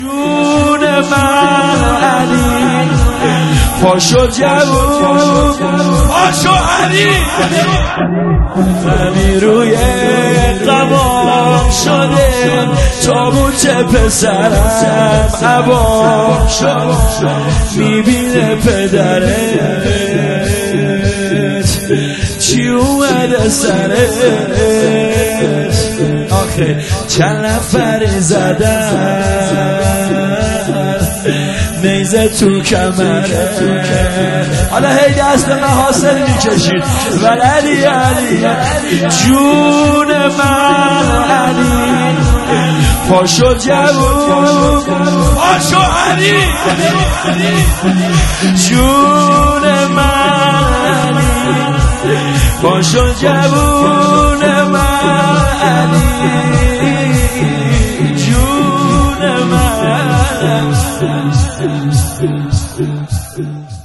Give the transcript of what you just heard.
جون من علی پاشو جوون پاشو علی غمی روی قوام شده تابوت پسرم عوام شده میبینه پدرت چی اومده سرت آخه چند نفری زدن نیزه تو کمره حالا هی دست محاصل میکشید ولی علی جون من علی پاشو جوون پاشو علی جون من علی پاشو جوون من علی جون من